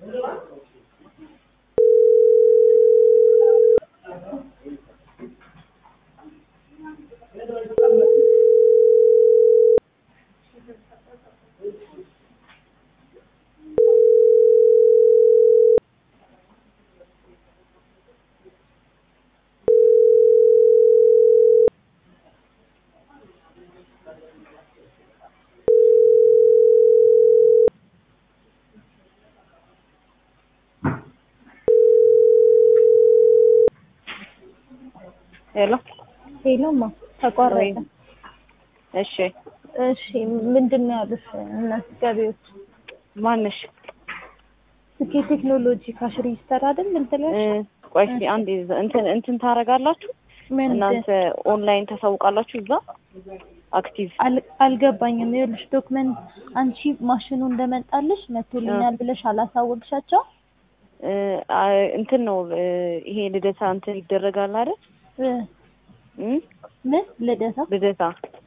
ሄሎ ሄሎማ ተቋረጠ። እሺ እሺ ምንድነው ያሉሽ? እናንተ ገቢዎች ማንሽ ስኬ ቴክኖሎጂ ካሽ ሬጂስተር አይደል እንትለሽ? ቆይ እስኪ አንዴ እንትን ታረጋላችሁ እናንተ ኦንላይን ተሳውቃላችሁ እዛ አክቲቭ አልገባኝም። ይኸውልሽ ዶክመንት አንቺ ማሽኑ እንደመጣልሽ መቶልኛል ብለሽ አላሳወቅሻቸው? እንትን ነው ይሄ ልደታ እንትን ይደረጋል አይደል? ምን ልደታ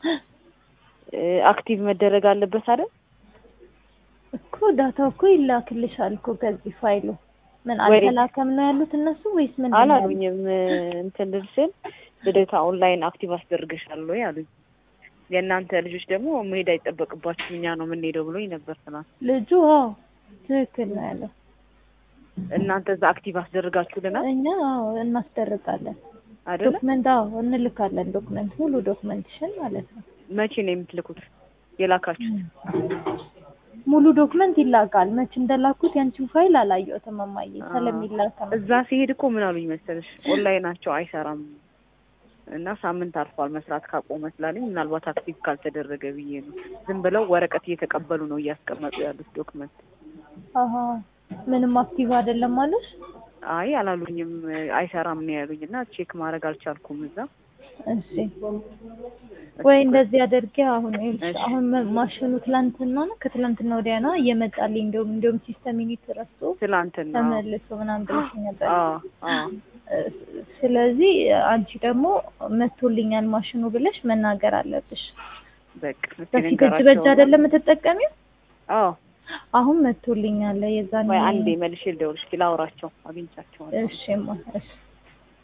አክቲቭ መደረግ አለበት አይደል? እኮ ዳታው እኮ ይላክልሻል እኮ ከዚህ ፋይሉ ምን አልተላከም ነው ያሉት እነሱ ወይስ ምን አላሉኝም። እንትን ልልሽን ልደታ ኦንላይን አክቲቭ አስደርገሻል ወይ አሉኝ። የእናንተ ልጆች ደግሞ መሄድ አይጠበቅባችሁ እኛ ነው የምንሄደው ብሎኝ ነበር ትናንት። ልጁ ትክክል ነው ያለው። እናንተ እዛ አክቲቭ አስደርጋችሁልናል? እኛ እናስደርጋለን አይደል? ዶክመንት እንልካለን። ዶክመንት ሙሉ ዶክመንትሽን ማለት ነው። መቼ ነው የምትልኩት? የላካችሁት ሙሉ ዶክመንት ይላካል። መቼ እንደላኩት ያንቺን ፋይል አላየሁትም እማዬ ስለሚላክ ነው። እዛ ሲሄድ እኮ ምን አሉኝ መሰለሽ ኦንላይናቸው አይሰራም እና ሳምንት አልፏል መስራት ካቆመ ስላለኝ ምናልባት አክቲቭ ካልተደረገ ብዬ ነው። ዝም ብለው ወረቀት እየተቀበሉ ነው እያስቀመጡ ያሉት ዶክመንት። ምንም አክቲቭ አይደለም ማለት? አይ አላሉኝም። አይሰራም ነው ያሉኝና ቼክ ማድረግ አልቻልኩም እዛ። እሺ ወይ እንደዚህ አድርጌ አሁን ማሽኑ ትላንትና ነው ከትላንትና ወዲያ ነው እየመጣልኝ እንደውም ሲስተም ዩኒት ረስቶ ትላንትና ተመልሶ ምናምን ብለሽ ነበር። ስለዚህ አንቺ ደግሞ መቶልኛል ማሽኑ ብለሽ መናገር አለብሽ። በቃ በፊት በእጅ አይደለም የምትጠቀሚው? አሁን መቶልኛል የዛኔ። ወይ አንዴ መልሼ ልደውልሽ ላውራቸው አግኝቻቸው። እሺማ እሺ